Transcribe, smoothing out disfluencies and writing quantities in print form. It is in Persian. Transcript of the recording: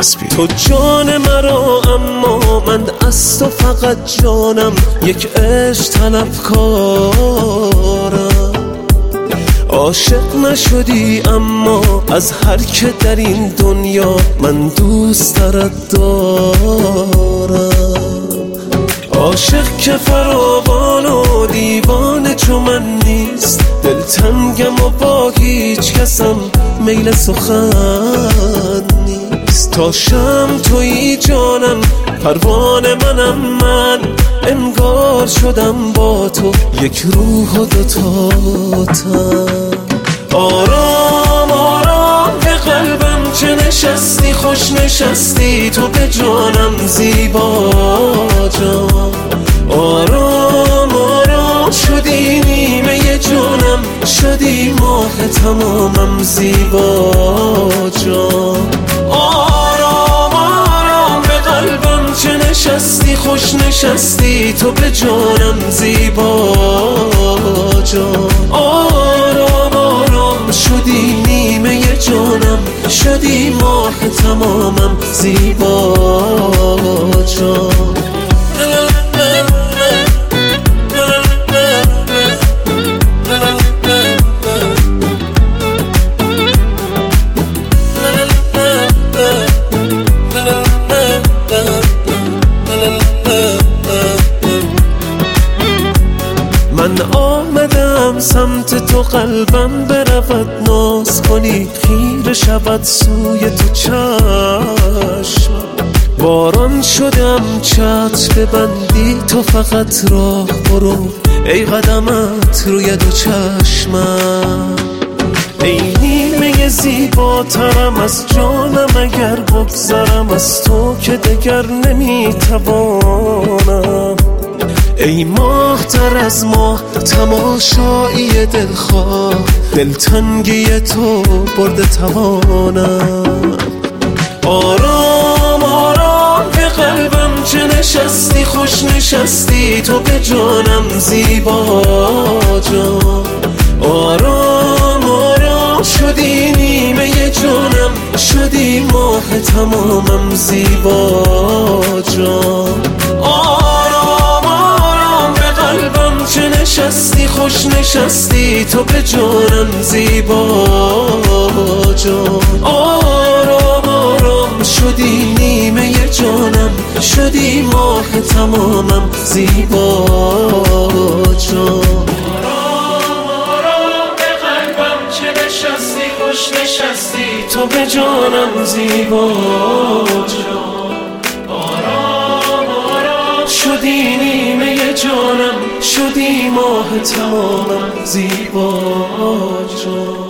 نسبی. تو جان مرا اما من از تو فقط جانم، یک عشق طلبکارم. عاشق نشدی اما از هر که در این دنیا من دوست دارم. عاشق که فراوان و دیوانه چو من نیست، دلتنگم و با هیچ کسم میل سخن نیست. تا شم تویی جانم، پروانه منم من، انگار شدم با تو یک روح و دوتا تن. آرام آرام به قلبم چه نشستی، خوش نشستی تو به جانم زیبا جان. آرام آرام شدی نیمه جانم، شدی ماه تمامم زیبا جان. آرام آرام به قلبم چه نشستی، خوش نشستی تو به جانم زیبا جان. آرام آرام شدی نیمه جانم، شدی ماه تمامم زیبا جان. من آمدم سمت تو، قلبم برود ناز کنی، خیره شود سوی تو چشم. باران شدم چتر ببندی تو فقط راه برو، ای قدمت روی دو چشمم. ای نیمه زیباترم از جانم، اگر بگذرم از تو که دگر نمیتوانم. ای ماه تر از ماه تماشایی دلخواه، دلتنگی تو برده توانم. آرام آرام به قلبم چه نشستی، خوش نشستی تو به جانم زیبا جان. آرام آرام شدی نیمه جانم، شدی ماه تمامم زیبا جان. چه نشستی، خوش نشستی تو به جانم زیبا جان. آرام آرام شدی نیمه جانم، شدی ماه تمامم زیبا جان. آرام آرام به قلبم چه نشستی، خوش نشستی تو به جانم زیبا جان. آرام آرام شدی نیمه جانم، شدی ماه تمامم زیبا جان.